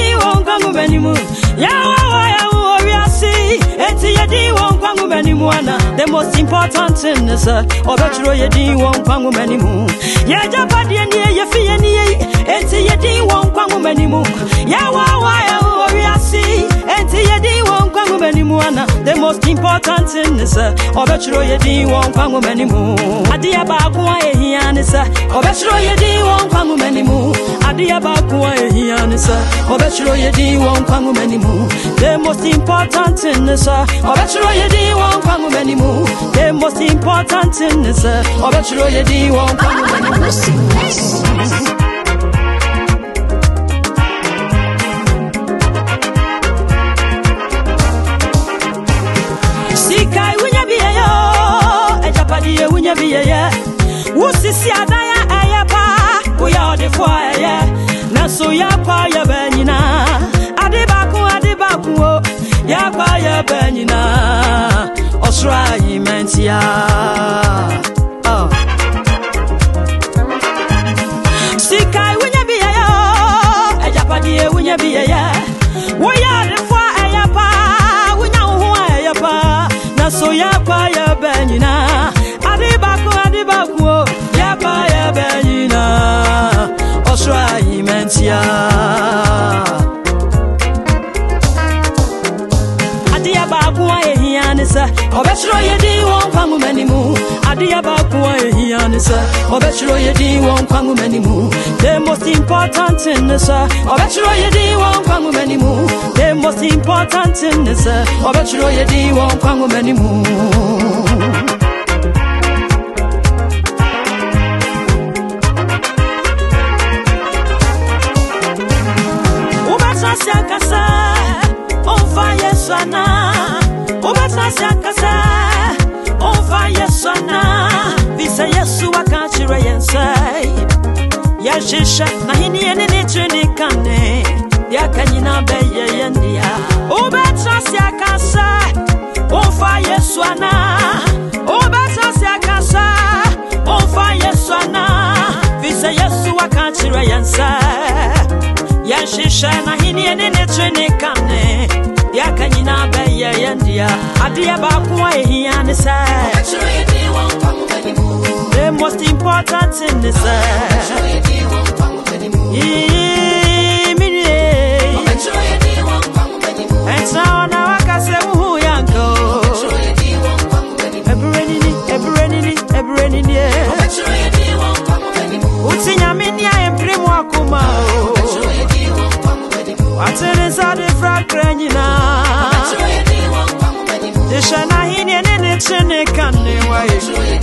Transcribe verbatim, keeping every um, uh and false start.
di won kwangu benimu ya wa ya wo we asi enti ye di won kwangu benimu ana the most important thing is obetro ye di won kwangu benimu ya japade ni ye fie ni ye enti ye di won kwangu benimu ya wa wa ya wo we asi enti ye di won kwangu benimu ana the most important thing is obetro ye di won kwangu benimu adia ba ko ehia ni sa obetro ye di won kwangu benimu adia ba ko ehia ni sa obetro ye di won kwangu benimu the most important thing is obetro ye di won kwangu benimu the most important thing is obetro ye di won kwangu benimu Sikai wunya biye yo ejapadi ye wunya biye ye wusisi adaya ayapa uya odefo aye na so yakwa ya benyina adibaku adibaku yakwa ya benyina osra yimentia oh Sikai wunya biye yo ejapadi ye wunya biye ye uya odefo ayapa wunya ho ayapa na so yakwa ya benyina adibaku adibaku yakwa ya benyina osra yimentia adia baku ehia ni sa obetro ye di won kwangu manimu adia baku ehia ni sa obetro ye di won kwangu manimu the most important thing is obetro ye di won kwangu manimu the most important thing is obetro ye di won kwangu manimu Siakasa on fire sana ubata siakasa on fire sana visa yesu akachira yensai ya shisha na hini ene ne treni kane ya kanyina beye yendia ubata siakasa on fire sana ubata siakasa on fire sana visa yesu akachira yensai ya shisha na hini ene ne treni kane ya kanyina beye yendia adia ba kwa ehia ne sa the most important thing is ee mini and now na wakase hu yanko ebrenini ebrenini ebrenini utinya mini ya empremu akuma Ateneza de frakranyina Dishana hini ene ne chene kane wae